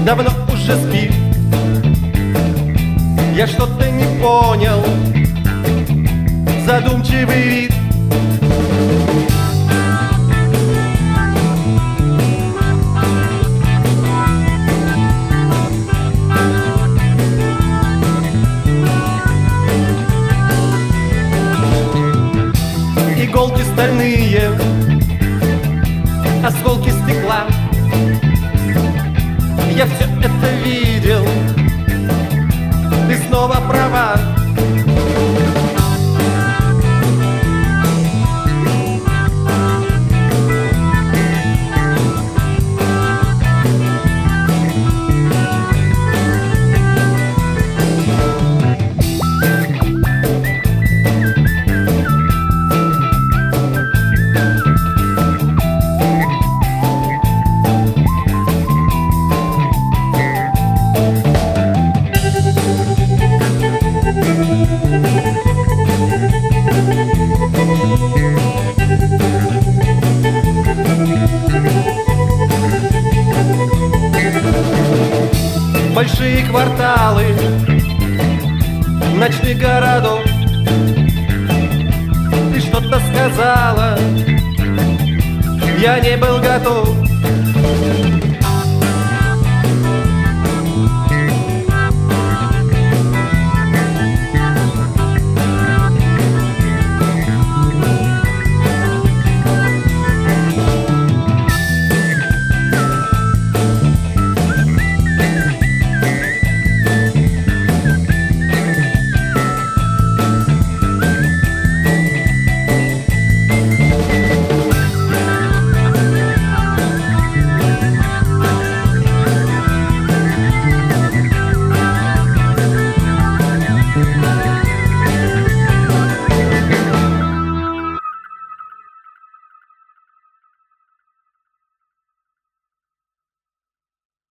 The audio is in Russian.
давно уже спит. Я что-то не понял, задумчивый вид. Иголки стальные, осколки стекла. Я все это видел, ты снова права. Большие кварталы, ночных городов. Ты что-то сказала, я не был готов.